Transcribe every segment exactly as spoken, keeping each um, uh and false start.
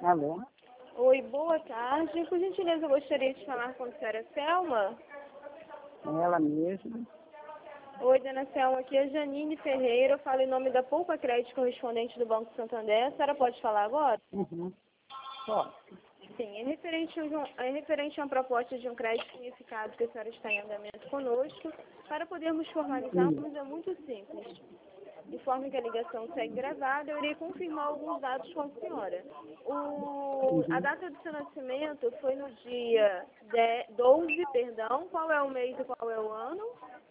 Alô? Oi, boa tarde. Por gentileza, eu gostaria de falar com a senhora Selma. Ela mesma. Oi, dona Selma, aqui é a Janine Ferreira. Eu falo em nome da Poupa Crédito correspondente do Banco Santander. A senhora pode falar agora? Uhum. Posso. Sim, é referente, a um, é referente a uma proposta de um crédito unificado que a senhora está em andamento conosco. Para podermos formalizarmos, é muito simples. De forma que a ligação segue gravada, eu irei confirmar alguns dados com a senhora. O, a data do seu nascimento foi no dia doze, perdão. Qual é o mês e qual é o ano?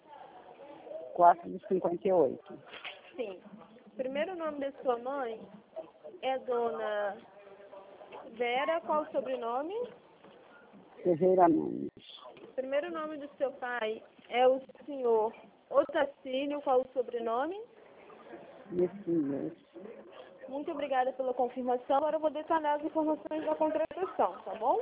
quatro de cinquenta e oito. Sim. O primeiro nome da sua mãe é Dona Vera. Qual o sobrenome? Ferreira Nunes. O primeiro nome do seu pai é o senhor Otacílio. Qual o sobrenome? Messias. Muito obrigada pela confirmação. Agora eu vou detalhar as informações da contratação, tá bom?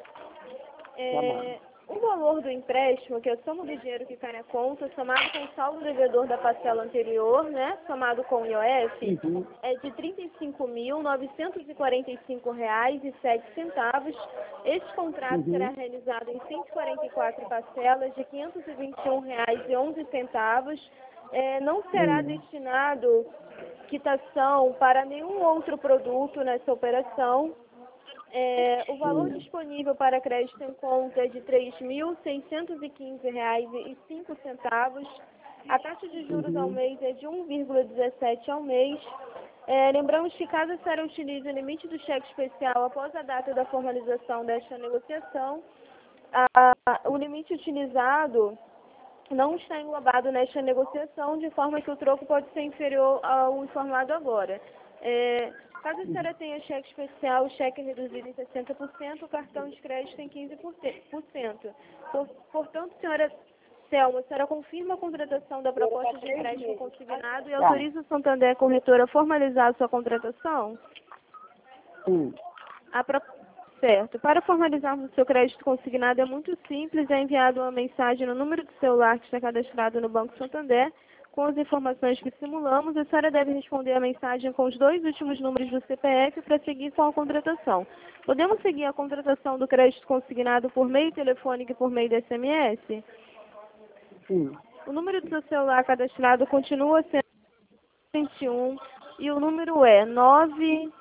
É, o valor do empréstimo, que é a soma do dinheiro que cai na conta, somado com o saldo devedor da parcela anterior, né, somado com o I O F, Uhum. é de trinta e cinco mil, novecentos e quarenta e cinco reais e sete centavos. Este contrato Uhum. será realizado em cento e quarenta e quatro parcelas de quinhentos e vinte e um reais e onze centavos. É, não será Uhum. destinado quitação para nenhum outro produto nessa operação. É, o valor Uhum. disponível para crédito em conta é de três mil seiscentos e quinze reais e cinco centavos. A taxa de juros ao Uhum. mês é de um vírgula dezessete ao mês. É, lembramos que caso a senhora utilize o limite do cheque especial após a data da formalização desta negociação, a, o limite utilizado não está englobado nesta negociação, de forma que o troco pode ser inferior ao informado agora. É, caso a senhora tenha cheque especial, o cheque é reduzido em sessenta por cento, o cartão de crédito em quinze por cento. Por, portanto, senhora Selma, a senhora confirma a contratação da proposta de empréstimo consignado e autoriza o Santander Corretora a formalizar a sua contratação? Sim. A pro... Certo. Para formalizarmos o seu crédito consignado é muito simples. É enviado uma mensagem no número de celular que está cadastrado no Banco Santander com as informações que simulamos. A senhora deve responder a mensagem com os dois últimos números do C P F para seguir com a contratação. Podemos seguir a contratação do crédito consignado por meio telefônico e por meio de S M S? Sim. O número do seu celular cadastrado continua sendo vinte e um e o número é nove...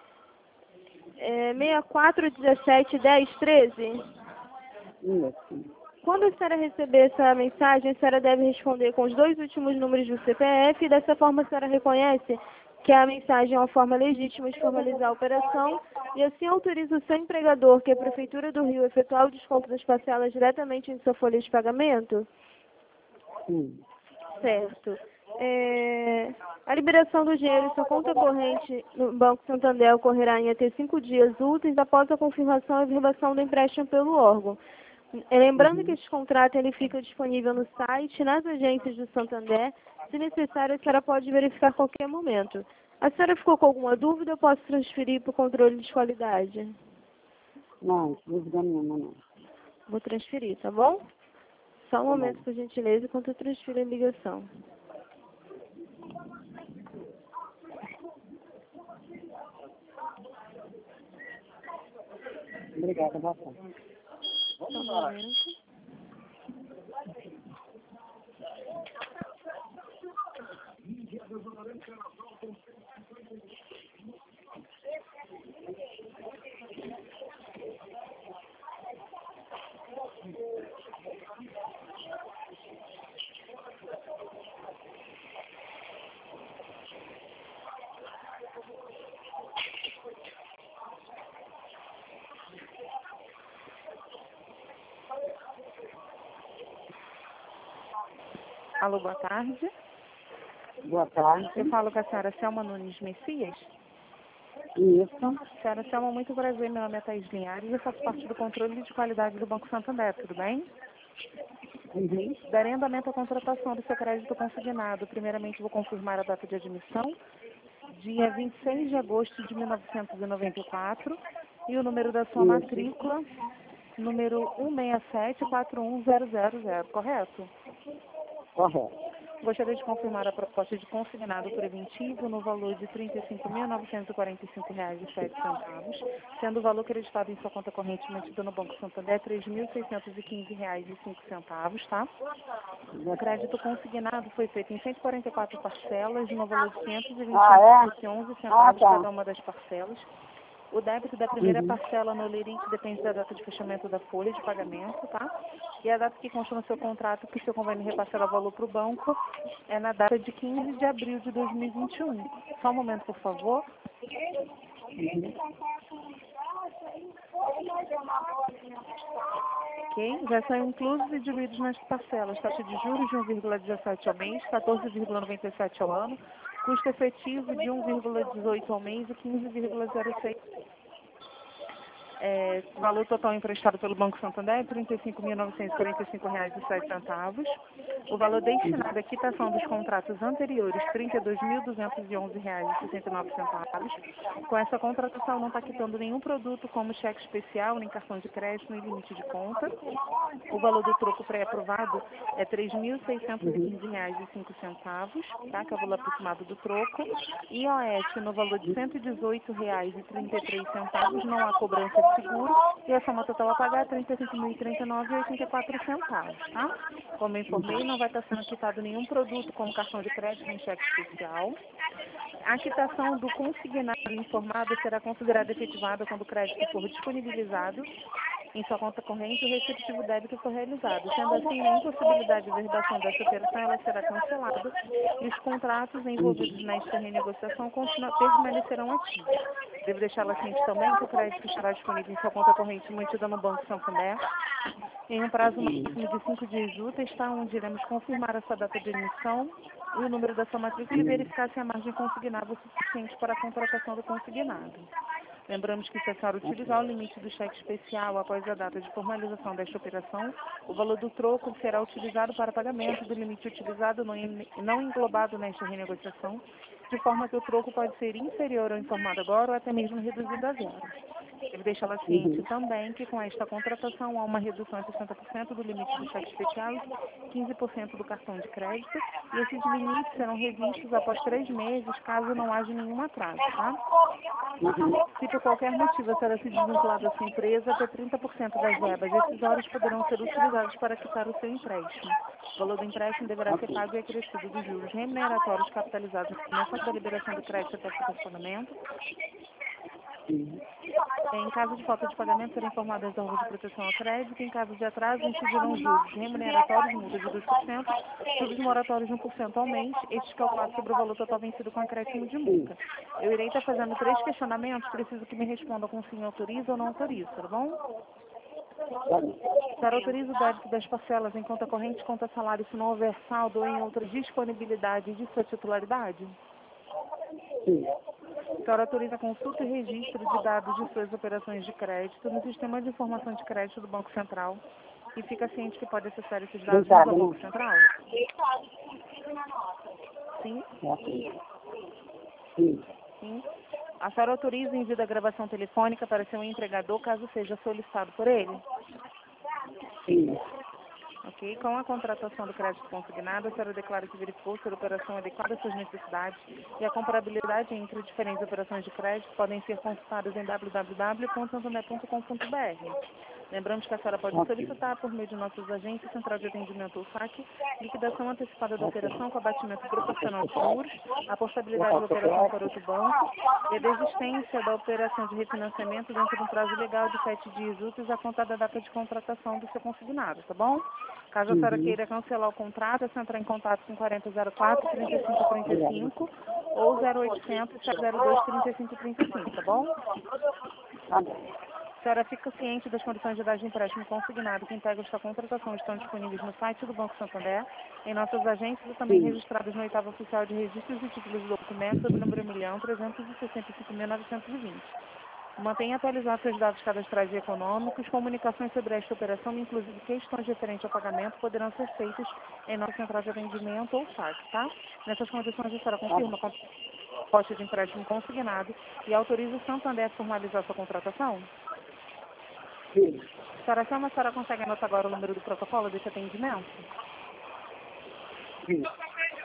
É, seis quatro um sete um zero um três. Isso. Quando a senhora receber essa mensagem, a senhora deve responder com os dois últimos números do C P F. E dessa forma, a senhora reconhece que a mensagem é uma forma legítima de formalizar a operação e assim autoriza o seu empregador, que é a Prefeitura do Rio, a efetuar o desconto das parcelas diretamente em sua folha de pagamento? Sim. Certo. É, a liberação do dinheiro em sua conta corrente no Banco Santander ocorrerá em até cinco dias úteis após a confirmação e averbação do empréstimo pelo órgão. É, lembrando Uhum. que este contrato ele fica disponível no site, nas agências do Santander. Se necessário, a senhora pode verificar a qualquer momento. A senhora ficou com alguma dúvida? Eu posso transferir para o controle de qualidade? Não, dúvida nenhuma, não. Vou transferir, tá bom? Só um Tá momento, bom. por gentileza, enquanto eu transfiro a ligação. Obrigada, bastante. Só um momento. Alô, boa tarde. Boa tarde. Eu falo com a senhora Selma Nunes Messias. Isso. Senhora Selma, muito prazer. Meu nome é Thaís Linhares e eu faço parte do controle de qualidade do Banco Santander, tudo bem? Uhum. Darei andamento à contratação do seu crédito consignado. Primeiramente, vou confirmar a data de admissão, dia vinte e seis de agosto de mil novecentos e noventa e quatro, e o número da sua Isso. matrícula, número um seis sete quatro um zero zero zero, correto? Correto. Gostaria de confirmar a proposta de consignado preventivo no valor de trinta e cinco mil novecentos e quarenta e cinco reais e sete centavos, sendo o valor acreditado em sua conta corrente mantida no Banco Santander três mil seiscentos e quinze reais e cinco centavos, tá? O crédito consignado foi feito em cento e quarenta e quatro parcelas, no valor de quinhentos e vinte e um reais e onze centavos cada uma das parcelas. O débito da primeira parcela no lerite depende da data de fechamento da folha de pagamento, tá? E a data que consta no seu contrato que o seu convênio repassará o valor para o banco é na data de quinze de abril de dois mil e vinte e um. Só um momento, por favor. Ok? Já são inclusos e diluídos nas parcelas. Taxa de juros de um vírgula dezessete ao mês, quatorze vírgula noventa e sete ao ano, custo efetivo de um vírgula dezoito ao mês e quinze vírgula zero seis. É, valor total emprestado pelo Banco Santander, trinta e cinco mil novecentos e quarenta e cinco reais e sete centavos. O valor destinado à quitação dos contratos anteriores, trinta e dois mil duzentos e onze reais e sessenta e nove centavos. Com essa contratação não está quitando nenhum produto como cheque especial, nem cartão de crédito, nem limite de conta. O valor do troco pré-aprovado é três mil seiscentos e quinze reais e cinco centavos, tá? Que é o valor aproximado do troco. I O S no valor de cento e dezoito reais e trinta e três centavos, não há cobrança de seguro, e a soma total a pagar é trinta e cinco mil e trinta e nove reais e oitenta e quatro centavos, tá? Como eu informei, não vai estar sendo quitado nenhum produto como cartão de crédito nem cheque especial. A quitação do consignado informado será considerada efetivada quando o crédito for disponibilizado em sua conta corrente e o respectivo débito for realizado. Sendo assim, a impossibilidade de verbação dessa operação ela será cancelada e os contratos envolvidos nesta renegociação continua, permanecerão ativos. Devo deixá-la ciente também que o crédito estará disponível em sua conta corrente mantida no Banco Santander em um prazo máximo de cinco dias úteis, tá? Onde iremos confirmar a sua data de emissão e o número da sua matrícula e verificar se a margem consignável é suficiente para a contratação do consignado. Lembramos que, se a senhora utilizar o limite do cheque especial após a data de formalização desta operação, o valor do troco será utilizado para pagamento do limite utilizado não, não englobado nesta renegociação, de forma que o troco pode ser inferior ao informado agora ou até mesmo reduzido a zero. Devo deixá-la ciente também que, com esta contratação, há uma redução de sessenta por cento do limite do cheque especial e quinze por cento do cartão de crédito, e esses limites serão revistos após três meses, caso não haja nenhum atraso, tá? Se por qualquer motivo a senhora se desvincular da sua empresa, até trinta por cento das verbas decisórias poderão ser utilizadas para quitar o seu empréstimo. O valor do empréstimo deverá ser pago e acrescido dos juros remuneratórios capitalizados na começo da liberação do crédito até o funcionamento. Em caso de falta de pagamento, serão informadas as órgãos de proteção ao crédito. Em caso de atraso, incidirão juros remuneratórios, multa de dois por cento, juros moratórios de um por cento ao mês, estes calculados sobre o valor total vencido com acréscimo de multa. Eu irei estar fazendo três questionamentos, preciso que me responda com sim autoriza ou não autoriza, tá bom? A senhora autoriza o débito das parcelas em conta corrente, conta salário, se não houver saldo ou em outra disponibilidade de sua titularidade? Sim. A senhora autoriza a consulta e registro de dados de suas operações de crédito no Sistema de Informação de Crédito do Banco Central e fica ciente que pode acessar esses dados no Banco Central? Sim? Sim. Sim. A senhora autoriza o envio da gravação telefônica para seu empregador caso seja solicitado por ele? Sim. Ok. Com a contratação do crédito consignado, a senhora declara que verificou se a operação é adequada às suas necessidades e a comparabilidade entre diferentes operações de crédito podem ser consultadas em w w w ponto santander ponto com ponto b r. Lembramos que a senhora pode solicitar, por meio de nossos agentes, central de atendimento ou saque, liquidação antecipada da operação com abatimento proporcional de juros, a possibilidade da operação para outro banco e a desistência da operação de refinanciamento dentro de um prazo legal de sete dias úteis a contar da data de contratação do seu consignado, tá bom? Caso a senhora queira cancelar o contrato, é só entrar em contato com quarenta zero quatro, trinta e cinco trinta e cinco ou zero oitocentos, zero dois, trinta e cinco trinta e cinco, tá bom? Tá bom. A senhora fica ciente das condições de dar de empréstimo consignado que integram esta contratação estão disponíveis no site do Banco Santander, em nossas agências e também registradas no oitavo oficial de registros e títulos de documentos sob o número um milhão trezentos e sessenta e cinco mil novecentos e vinte. Mantenha atualizados seus dados cadastrais e econômicos. Comunicações sobre esta operação, inclusive questões referentes ao pagamento, poderão ser feitas em nossa central de atendimento ou site, tá? Nessas condições, a senhora confirma a proposta de empréstimo consignado e autoriza o Santander a formalizar sua contratação? Sim. A senhora chama, a senhora consegue anotar agora o número do protocolo desse atendimento? Sim.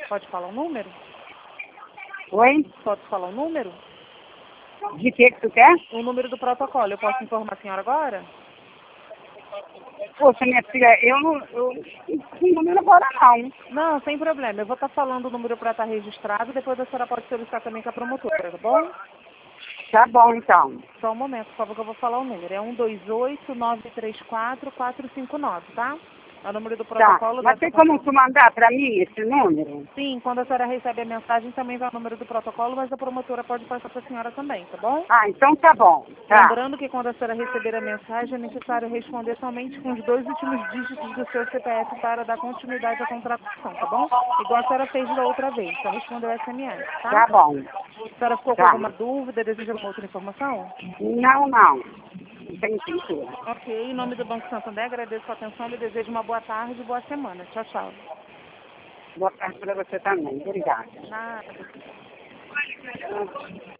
Pode falar o número? Oi? Pode falar o número? De que que tu quer? O número do protocolo. Eu posso informar a senhora agora? Poxa, minha filha, eu não... Eu não número agora não. Não, sem problema. Eu vou estar falando o número para estar registrado. Depois a senhora pode solicitar também com a promotora, tá bom? Tá bom, então. Só um momento, por favor, que eu vou falar o número. É um dois oito, nove três quatro, quatro cinco nove, tá? É o número do protocolo. Tá. Mas tem como tu mandar pra mim esse número? Sim, quando a senhora recebe a mensagem também vai o número do protocolo, mas a promotora pode passar para a senhora também, tá bom? Ah, então tá bom. Tá. Lembrando que quando a senhora receber a mensagem é necessário responder somente com os dois últimos dígitos do seu C P F para dar continuidade à contratação, tá bom? Igual a senhora fez da outra vez, só respondeu o S M S, tá? Tá bom. A senhora ficou com Tá. alguma dúvida, deseja alguma outra informação? Não, não. Não tem sentido. Ok, em nome do Banco Santander, agradeço a atenção e desejo uma boa tarde e boa semana. Tchau, tchau. Boa tarde pra você também. Obrigada. Nada.